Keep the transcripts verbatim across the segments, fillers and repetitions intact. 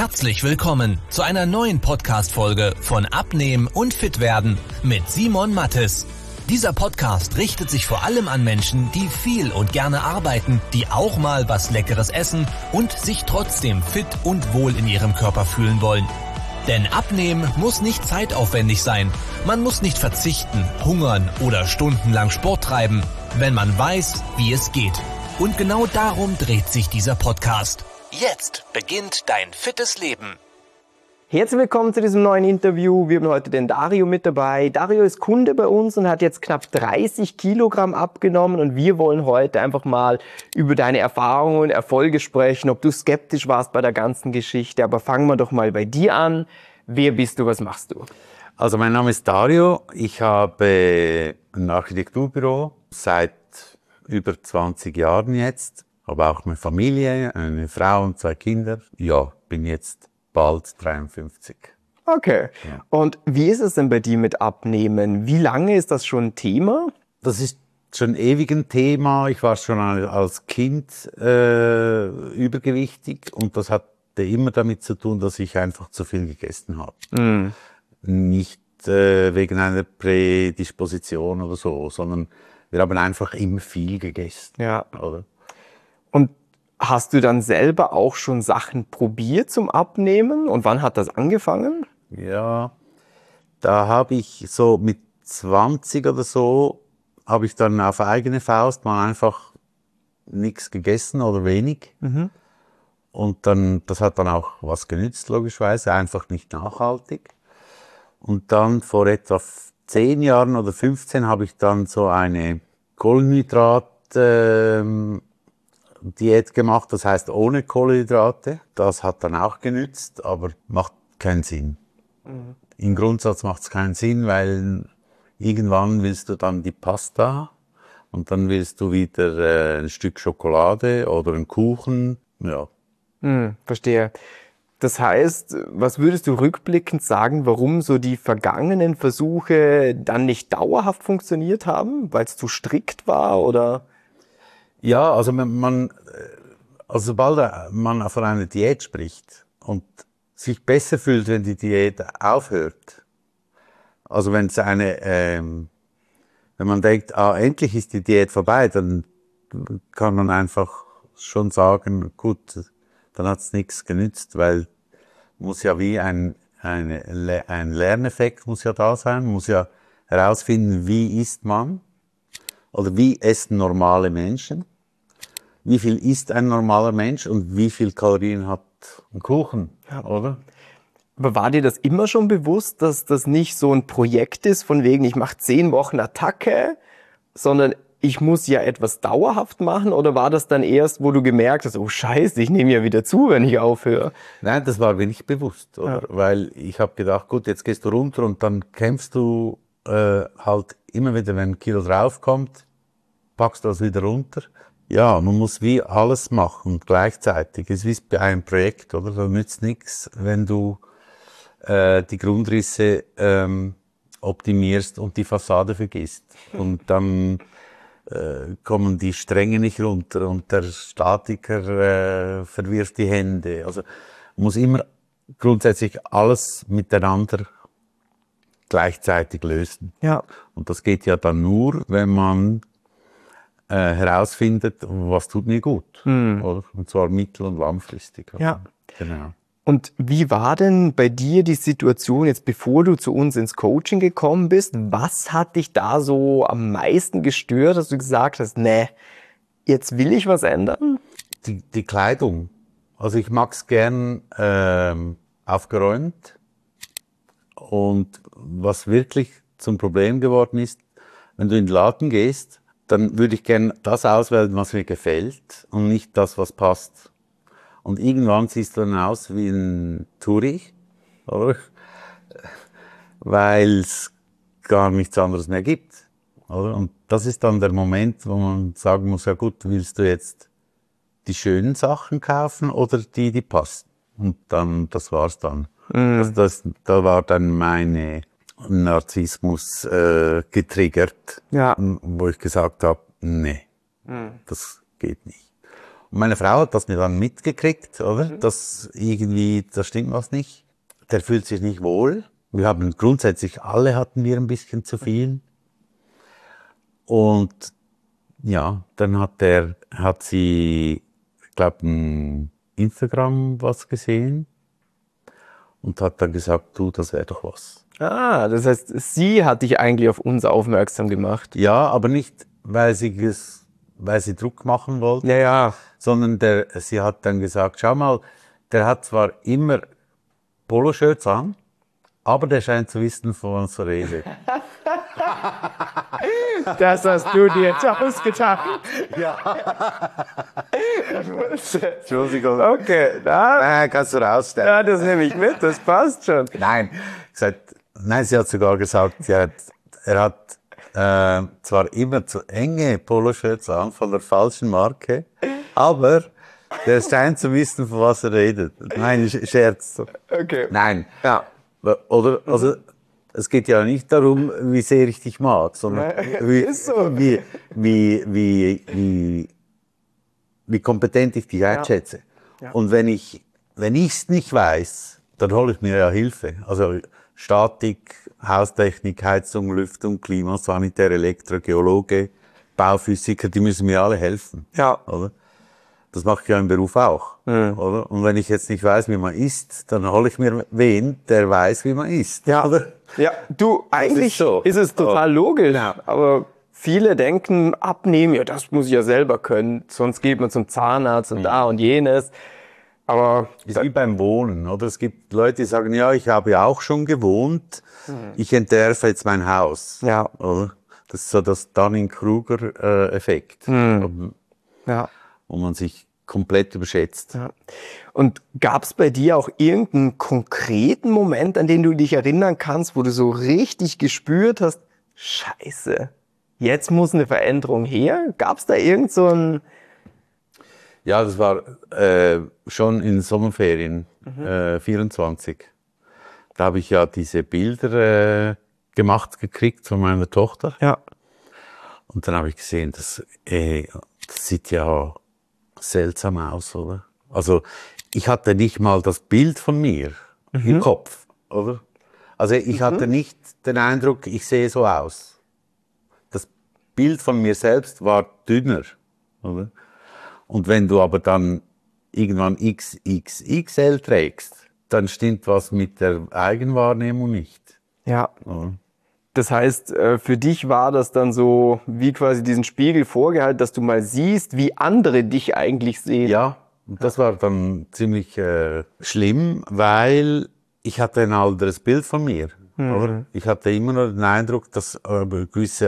Herzlich willkommen zu einer neuen Podcast-Folge von Abnehmen und Fitwerden mit Simon Mattes. Dieser Podcast richtet sich vor allem an Menschen, die viel und gerne arbeiten, die auch mal was Leckeres essen und sich trotzdem fit und wohl in ihrem Körper fühlen wollen. Denn Abnehmen muss nicht zeitaufwendig sein. Man muss nicht verzichten, hungern oder stundenlang Sport treiben, wenn man weiß, wie es geht. Und genau darum dreht sich dieser Podcast. Jetzt beginnt dein fittes Leben. Herzlich willkommen zu diesem neuen Interview. Wir haben heute den Dario mit dabei. Dario ist Kunde bei uns und hat jetzt knapp dreißig Kilogramm abgenommen. Und wir wollen heute einfach mal über deine Erfahrungen und Erfolge sprechen, ob du skeptisch warst bei der ganzen Geschichte. Aber fangen wir doch mal bei dir an. Wer bist du, was machst du? Also mein Name ist Dario. Ich habe ein Architekturbüro seit über zwanzig Jahren jetzt. Habe auch eine Familie, eine Frau und zwei Kinder. Ja, bin jetzt bald dreiundfünfzig. Okay. Ja. Und wie ist es denn bei dir mit Abnehmen? Wie lange ist das schon ein Thema? Das ist schon ewig ein Thema. Ich war schon als Kind äh, übergewichtig und das hatte immer damit zu tun, dass ich einfach zu viel gegessen habe. Mm. Nicht äh, wegen einer Prädisposition oder so, sondern wir haben einfach immer viel gegessen. Ja. Oder? Und hast du dann selber auch schon Sachen probiert zum Abnehmen? Und wann hat das angefangen? Ja, da habe ich so mit zwanzig oder so, habe ich dann auf eigene Faust mal einfach nichts gegessen oder wenig. Mhm. Und dann, das hat dann auch was genützt, logischerweise, einfach nicht nachhaltig. Und dann vor etwa zehn Jahren oder fünfzehn habe ich dann so eine Kohlenhydrat, ähm, Diät gemacht, das heißt ohne Kohlenhydrate. Das hat dann auch genützt, aber macht keinen Sinn. Mhm. Im Grundsatz macht es keinen Sinn, weil irgendwann willst du dann die Pasta und dann willst du wieder äh, ein Stück Schokolade oder einen Kuchen. Ja. Mhm, verstehe. Das heißt, was würdest du rückblickend sagen, warum so die vergangenen Versuche dann nicht dauerhaft funktioniert haben? Weil es zu strikt war oder? Ja, also man, man, also sobald man von einer Diät spricht und sich besser fühlt, wenn die Diät aufhört, also wenn es eine, ähm, wenn man denkt, ah, endlich ist die Diät vorbei, dann kann man einfach schon sagen, gut, dann hat es nichts genützt, weil muss ja wie ein, eine, ein Lerneffekt muss ja da sein, muss ja herausfinden, wie isst man oder wie essen normale Menschen. Wie viel isst ein normaler Mensch und wie viel Kalorien hat ein Kuchen, ja, oder? Aber war dir das immer schon bewusst, dass das nicht so ein Projekt ist, von wegen, ich mache zehn Wochen Attacke, sondern ich muss ja etwas dauerhaft machen? Oder war das dann erst, wo du gemerkt hast, oh Scheiße, ich nehme ja wieder zu, wenn ich aufhöre? Nein, das war mir nicht bewusst, oder? Ja. Weil ich habe gedacht, gut, jetzt gehst du runter und dann kämpfst du äh, halt immer wieder, wenn ein Kilo draufkommt, packst du das wieder runter. Ja, man muss wie alles machen gleichzeitig. Es ist wie bei einem Projekt, oder? Da nützt nichts, wenn du äh, die Grundrisse ähm, optimierst und die Fassade vergisst. Und dann äh, kommen die Stränge nicht runter und der Statiker äh, verwirft die Hände. Also man muss immer grundsätzlich alles miteinander gleichzeitig lösen. Ja. Und das geht ja dann nur, wenn man Äh, herausfindet, was tut mir gut, mm. oder? Und zwar mittel- und langfristig. Oder? Ja. Genau. Und wie war denn bei dir die Situation jetzt, bevor du zu uns ins Coaching gekommen bist? Was hat dich da so am meisten gestört, dass du gesagt hast, nee, jetzt will ich was ändern? Die, die Kleidung. Also ich mag's gern ähm, aufgeräumt. Und was wirklich zum Problem geworden ist, wenn du in den Laden gehst, dann würde ich gerne das auswählen, was mir gefällt und nicht das, was passt. Und irgendwann siehst du dann aus wie ein Touri, oder? Weil es gar nichts anderes mehr gibt, oder? Und das ist dann der Moment, wo man sagen muss, ja gut, willst du jetzt die schönen Sachen kaufen oder die, die passen? Und dann, das war's dann. Mm. Das, das, da war dann meine Narzissmus äh, getriggert, ja. wo ich gesagt habe, nee, mhm. das geht nicht. Und meine Frau hat das mir dann mitgekriegt, oder? Mhm. Dass irgendwie, da stimmt was nicht. Der fühlt sich nicht wohl. Wir haben grundsätzlich, alle hatten wir ein bisschen zu viel. Und ja, dann hat der, hat sie, ich glaube, ein Instagram was gesehen und hat dann gesagt, du, das wäre doch was. Ah, das heißt, sie hat dich eigentlich auf uns aufmerksam gemacht. Ja, aber nicht, weil sie es, weil sie Druck machen wollte, Ja, ja. sondern der, sie hat dann gesagt, schau mal, der hat zwar immer Poloshirts an, aber der scheint zu wissen, von was er redet. Das hast du dir jetzt ausgedacht. Ja. Entschuldigung. Okay, da, Nein, kannst du rausstellen. ja, das nehme ich mit, das passt schon. Nein, gesagt, nein, sie hat sogar gesagt, sie hat, er hat äh, zwar immer zu enge Poloshirts an von der falschen Marke, aber der scheint zu wissen, von was er redet. Nein, Scherz. Okay. Nein. Ja. Oder, also, es geht ja nicht darum, wie sehr ich dich mag, sondern wie, Ist so. wie, wie, wie, wie, wie kompetent ich dich einschätze. Ja. Und wenn ich, wenn ich's nicht weiß, dann hole ich mir ja Hilfe. Also, Statik, Haustechnik, Heizung, Lüftung, Klima, Sanitär, Elektro, Geologe, Bauphysiker, die müssen mir alle helfen. Ja. Oder? Das mache ich ja im Beruf auch. Mhm. Oder? Und wenn ich jetzt nicht weiß, wie man isst, dann hole ich mir wen, der weiß, wie man isst. Ja. Oder? Ja, du, eigentlich ist so. ist es total logisch, aber viele denken, abnehmen, ja, das muss ich ja selber können, sonst geht man zum Zahnarzt und da und jenes. Aber Ist wie beim Wohnen, oder? Es gibt Leute, die sagen, ja, ich habe ja auch schon gewohnt, ich entwerfe jetzt mein Haus. ja, Oder? Das ist so das Dunning-Kruger-Effekt, ja. wo man sich komplett überschätzt. Ja. Und gab's bei dir auch irgendeinen konkreten Moment, an den du dich erinnern kannst, wo du so richtig gespürt hast, Scheiße, jetzt muss eine Veränderung her? Gab's da irgend so ein... Ja, das war äh, schon in Sommerferien, äh, vierundzwanzig. Da habe ich ja diese Bilder äh, gemacht gekriegt von meiner Tochter. Ja. Und dann habe ich gesehen, das, äh, das sieht ja seltsam aus, oder? Also ich hatte nicht mal das Bild von mir mhm. im Kopf, oder? Also ich mhm. hatte nicht den Eindruck, ich sehe so aus. Das Bild von mir selbst war dünner, oder? Und wenn du aber dann irgendwann X X X L trägst, dann stimmt was mit der Eigenwahrnehmung nicht. Ja. Oder? Das heißt, für dich war das dann so wie quasi diesen Spiegel vorgehalten, dass du mal siehst, wie andere dich eigentlich sehen. Ja, und das war dann ziemlich äh, schlimm, weil ich hatte ein anderes Bild von mir. Mhm. Oder? Ich hatte immer noch den Eindruck, dass äh, gewisse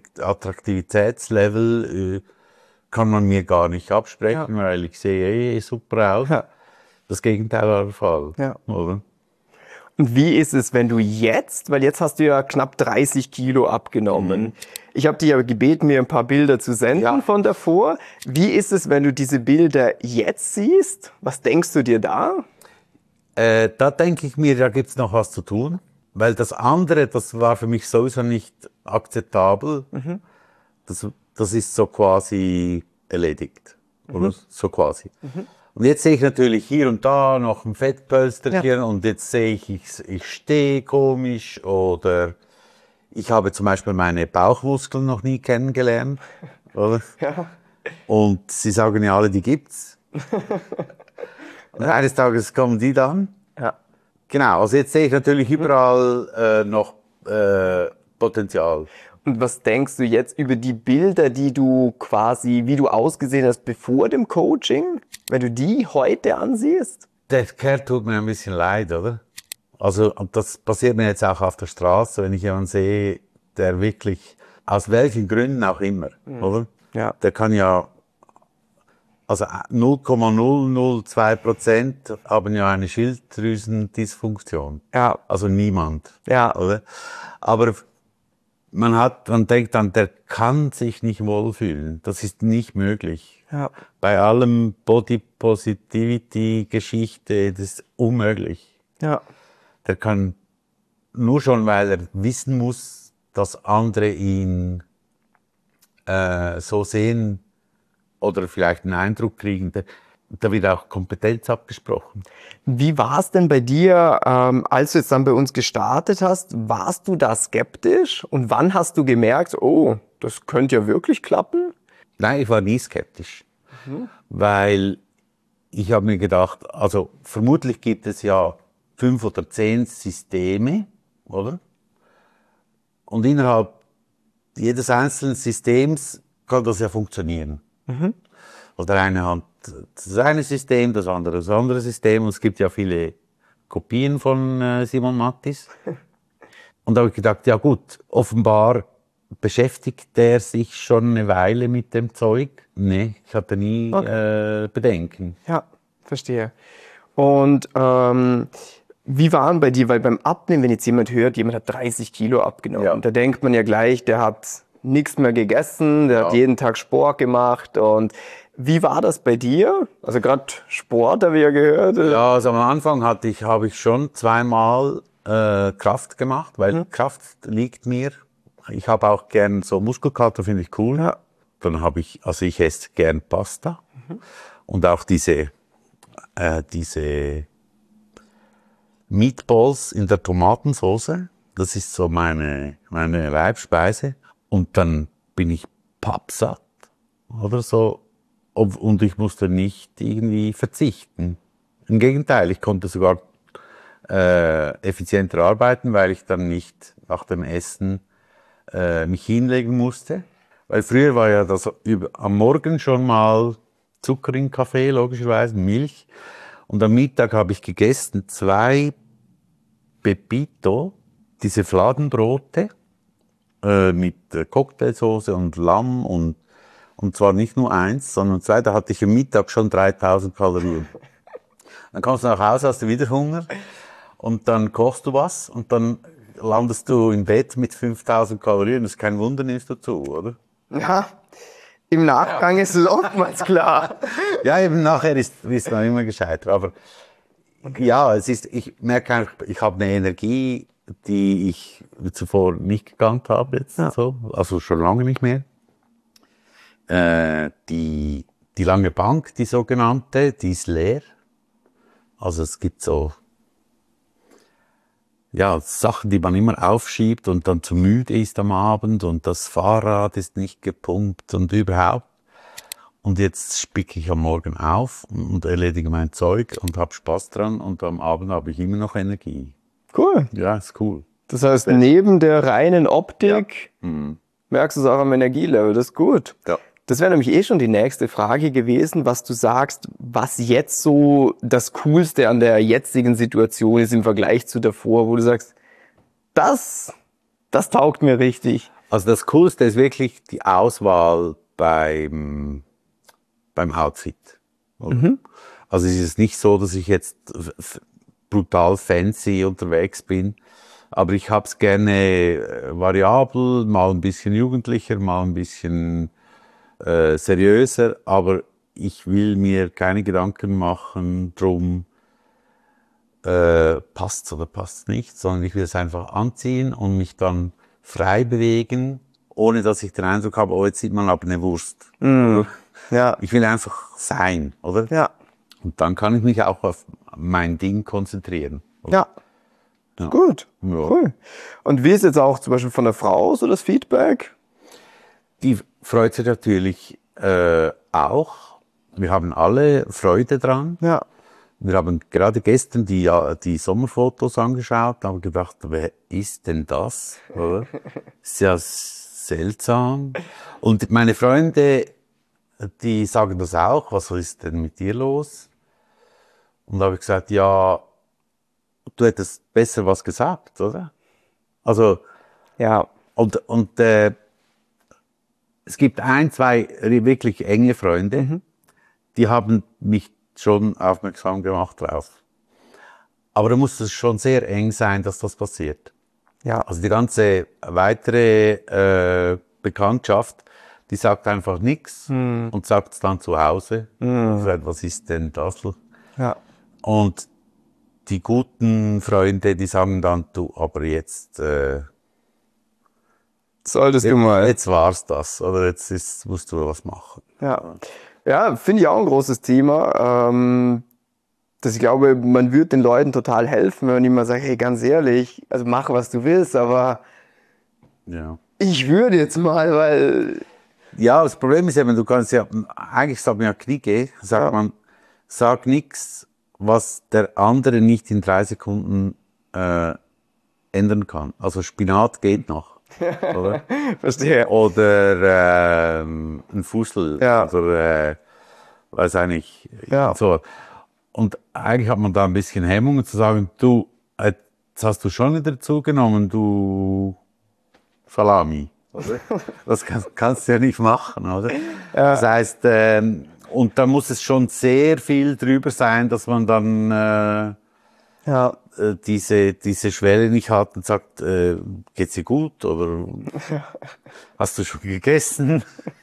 Attraktivitätslevel äh, kann man mir gar nicht absprechen, ja. weil ich sehe eh super aus. Ja. Das Gegenteil war der Fall. Ja. Oder? Und wie ist es, wenn du jetzt, weil jetzt hast du ja knapp dreißig Kilo abgenommen. Mhm. Ich habe dich aber gebeten, mir ein paar Bilder zu senden ja. von davor. Wie ist es, wenn du diese Bilder jetzt siehst? Was denkst du dir da? Äh, da denke ich mir, da gibt's noch was zu tun. Weil das andere, das war für mich sowieso nicht akzeptabel. Mhm. Das, das ist so quasi erledigt. Mhm. Oder so quasi. Mhm. Und jetzt sehe ich natürlich hier und da noch ein Fettpölsterchen ja. und jetzt sehe ich, ich, ich stehe komisch oder ich habe zum Beispiel meine Bauchmuskeln noch nie kennengelernt. Oder? Ja. Und sie sagen ja alle, die gibt's. Und eines Tages kommen die dann. Ja. Genau, also jetzt sehe ich natürlich überall äh, noch äh, Potenzial. Und was denkst du jetzt über die Bilder, die du quasi, wie du ausgesehen hast bevor dem Coaching, wenn du die heute ansiehst? Der Kerl tut mir ein bisschen leid, oder? Also, und das passiert mir jetzt auch auf der Straße, wenn ich jemanden sehe, der wirklich, aus welchen Gründen auch immer, mhm. oder? Ja. Der kann ja, also null Komma null null zwei Prozent haben ja eine Schilddrüsendysfunktion. Ja. Also niemand. Ja. Oder? Aber man hat, man denkt dann, der kann sich nicht wohlfühlen. Das ist nicht möglich. Ja. Bei allem Body Positivity Geschichte, das ist unmöglich. Ja. Der kann nur schon, weil er wissen muss, dass andere ihn äh, so sehen, oder vielleicht einen Eindruck kriegen, da, da wird auch Kompetenz abgesprochen. Wie war es denn bei dir, ähm, als du jetzt dann bei uns gestartet hast? Warst du da skeptisch? Und wann hast du gemerkt, oh, das könnte ja wirklich klappen? Nein, ich war nie skeptisch, mhm. weil ich habe mir gedacht, also vermutlich gibt es ja fünf oder zehn Systeme, oder? Und innerhalb jedes einzelnen Systems kann das ja funktionieren. Mhm. Also der eine hat das eine System, das andere das andere System. Und es gibt ja viele Kopien von äh, Simon Mattis. Und da habe ich gedacht, ja gut, offenbar beschäftigt der sich schon eine Weile mit dem Zeug. Nee, ich hatte nie okay. äh, Bedenken. Ja, verstehe. Und ähm, wie waren bei dir, weil beim Abnehmen, wenn jetzt jemand hört, jemand hat dreißig Kilo abgenommen, ja. da denkt man ja gleich, der hat nichts mehr gegessen, der ja. hat jeden Tag Sport gemacht. Und wie war das bei dir? Also gerade Sport, habe ich ja gehört. Ja, also am Anfang hatte ich, habe ich schon zweimal äh, Kraft gemacht, weil mhm. Kraft liegt mir. Ich habe auch gern so Muskelkater, finde ich cool. Ja. Dann habe ich, also ich esse gern Pasta mhm. und auch diese äh, diese Meatballs in der Tomatensauce. Das ist so meine meine Leibspeise. Und dann bin ich pappsatt oder so. Und ich musste nicht irgendwie verzichten. Im Gegenteil, ich konnte sogar äh, effizienter arbeiten, weil ich dann nicht nach dem Essen äh, mich hinlegen musste. Weil früher war ja das über, am Morgen schon mal Zucker in Kaffee, logischerweise, Milch. Und am Mittag habe ich gegessen zwei Pepito, diese Fladenbrote, äh, mit äh, Cocktailsauce und Lamm und Und zwar nicht nur eins, sondern zwei. Da hatte ich am Mittag schon dreitausend Kalorien. Dann kommst du nach Hause, hast du wieder Hunger. Und dann kochst du was. Und dann landest du im Bett mit fünftausend Kalorien. Das ist kein Wunder, nimmst du zu, oder? Ja, im Nachgang ja. ist es oftmals klar. Ja, eben nachher ist, ist man immer gescheiter. Aber okay. ja, es ist, ich merke einfach, ich habe eine Energie, die ich zuvor nicht gekannt habe jetzt. Ja. So. Also schon lange nicht mehr. Äh, die, die lange Bank, die sogenannte, die ist leer. Also es gibt so, ja, Sachen, die man immer aufschiebt und dann zu müde ist am Abend und das Fahrrad ist nicht gepumpt und überhaupt. Und jetzt spicke ich am Morgen auf und erledige mein Zeug und habe Spaß dran und am Abend habe ich immer noch Energie. Cool. Ja, ist cool. Das heißt, Best. neben der reinen Optik ja. mhm. merkst du es auch am Energielevel, das ist gut. Ja. Das wäre nämlich eh schon die nächste Frage gewesen, was du sagst, was jetzt so das Coolste an der jetzigen Situation ist im Vergleich zu davor, wo du sagst, das, das taugt mir richtig. Also das Coolste ist wirklich die Auswahl beim, beim Outfit. Mhm. Also es ist nicht so, dass ich jetzt brutal fancy unterwegs bin, aber ich hab's gerne variabel, mal ein bisschen jugendlicher, mal ein bisschen Äh, seriöser, aber ich will mir keine Gedanken machen drum, äh, passt's oder passt's nicht, sondern ich will es einfach anziehen und mich dann frei bewegen, ohne dass ich den Eindruck habe, oh, jetzt sieht man aber eine Wurst. Mm. Ja. Ich will einfach sein, oder? Ja. Und dann kann ich mich auch auf mein Ding konzentrieren. Ja. ja. Gut. Ja. Cool. Und wie ist jetzt auch zum Beispiel von der Frau so das Feedback? Die freut sich natürlich äh, auch. Wir haben alle Freude dran. Ja. Wir haben gerade gestern die, die Sommerfotos angeschaut, haben gedacht, wer ist denn das? Oder? Ist ja seltsam. Und meine Freunde, die sagen das auch, was ist denn mit dir los? Und da habe ich gesagt, ja, du hättest besser was gesagt, oder? Also, ja, und, und äh, es gibt ein, zwei wirklich enge Freunde, mhm. die haben mich schon aufmerksam gemacht drauf. Aber da muss es schon sehr eng sein, dass das passiert. Ja. Also die ganze weitere äh, Bekanntschaft, die sagt einfach nichts mhm. und sagt es dann zu Hause. Mhm. Sagt, was ist denn das? Ja. Und die guten Freunde, die sagen dann, du, aber jetzt... Äh, Solltest jetzt, du mal. Jetzt war's das, oder jetzt ist, musst du was machen. Ja. Ja, finde ich auch ein großes Thema. Ähm, dass ich glaube, man würde den Leuten total helfen, wenn man immer sagt, hey, ganz ehrlich, also mach, was du willst, aber Ja. ich würde jetzt mal, weil... Ja, das Problem ist eben, du kannst ja, eigentlich sagt man ja Kriege, sagt Ja. man, sag nichts, was der andere nicht in drei Sekunden äh, ändern kann. Also Spinat geht noch, oder? Verstehe. Oder ähm, ein Fussel, Ja. oder äh, weiß eigentlich, Ja. so. Und eigentlich hat man da ein bisschen Hemmungen zu sagen, du, jetzt hast du schon wieder zugenommen, du Salami. Oder? Das kann, kannst du ja nicht machen, oder? Das heißt, ähm, und da muss es schon sehr viel drüber sein, dass man dann äh, Ja, äh, diese diese Schwelle nicht hat und sagt, äh, geht's dir gut oder hast du schon gegessen?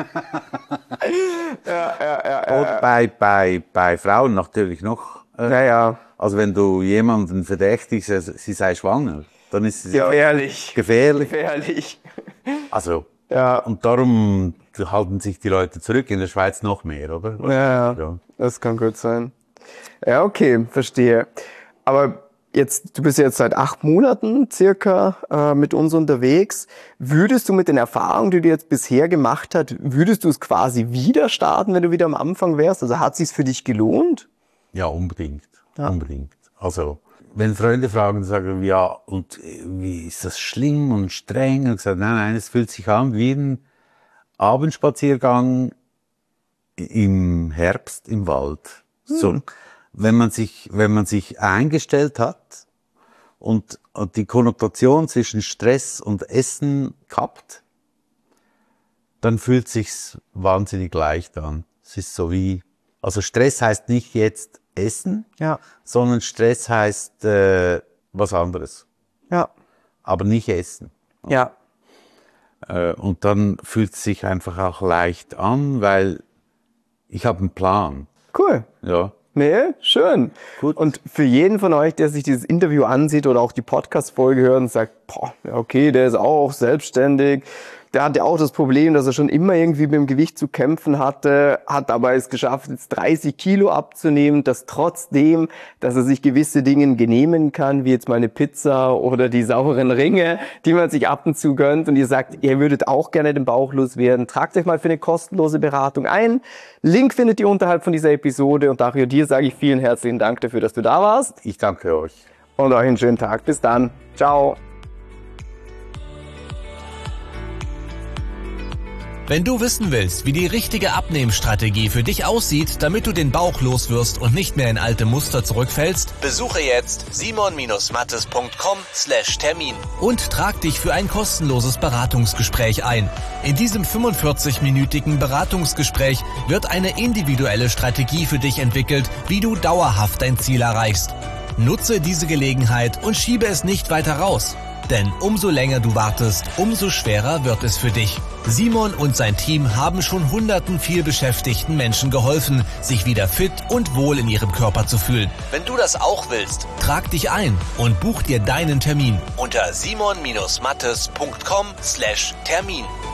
ja, ja, ja. Und bei bei bei Frauen natürlich noch. Äh, Naja, Also wenn du jemanden verdächtigst, sie sei schwanger, dann ist es ja, ehrlich. gefährlich. Gefährlich. Also Ja, und darum halten sich die Leute zurück, in der Schweiz noch mehr, oder? ja, ja, Ja. das kann gut sein. Ja, okay, verstehe. Aber jetzt, du bist jetzt seit acht Monaten circa äh, mit uns unterwegs. Würdest du mit den Erfahrungen, die du jetzt bisher gemacht hast, würdest du es quasi wieder starten, wenn du wieder am Anfang wärst? Also hat es sich für dich gelohnt? Ja, unbedingt. Ja. Unbedingt. Also, wenn Freunde fragen, sagen wir, ja, und äh, wie ist das schlimm und streng? Und ich sage, nein, nein, es fühlt sich an wie ein Abendspaziergang im Herbst im Wald. So, wenn man sich, wenn man sich eingestellt hat und, und die Konnotation zwischen Stress und Essen kappt, dann fühlt sich's wahnsinnig leicht an. Es ist so wie, also Stress heißt nicht jetzt Essen, Ja, sondern Stress heißt äh, was anderes, ja, aber nicht Essen. ja, Äh, und dann fühlt es sich einfach auch leicht an, weil ich habe einen Plan. cool. Ja. Nee, schön. Gut. Und für jeden von euch, der sich dieses Interview ansieht oder auch die Podcast-Folge hört und sagt, boah, ja, okay, der ist auch selbstständig, der hatte auch das Problem, dass er schon immer irgendwie mit dem Gewicht zu kämpfen hatte, hat aber es geschafft, jetzt dreißig Kilo abzunehmen, dass trotzdem, dass er sich gewisse Dinge genehmigen kann, wie jetzt mal eine Pizza oder die sauren Ringe, die man sich ab und zu gönnt, und ihr sagt, ihr würdet auch gerne den Bauch loswerden, tragt euch mal für eine kostenlose Beratung ein. Link findet ihr unterhalb von dieser Episode, und Dario, dir sage ich vielen herzlichen Dank dafür, dass du da warst, Ich danke euch. und euch einen schönen Tag. Bis dann. Ciao. Wenn du wissen willst, wie die richtige Abnehmstrategie für dich aussieht, damit du den Bauch loswirst und nicht mehr in alte Muster zurückfällst, besuche jetzt simon mattes punkt com slash Termin und trag dich für ein kostenloses Beratungsgespräch ein. In diesem fünfundvierzig-minütigen Beratungsgespräch wird eine individuelle Strategie für dich entwickelt, wie du dauerhaft dein Ziel erreichst. Nutze diese Gelegenheit und schiebe es nicht weiter raus. Denn umso länger du wartest, umso schwerer wird es für dich. Simon und sein Team haben schon hunderten vielbeschäftigten Menschen geholfen, sich wieder fit und wohl in ihrem Körper zu fühlen. Wenn du das auch willst, trag dich ein und buch dir deinen Termin unter simon mattes punkt com slash Termin.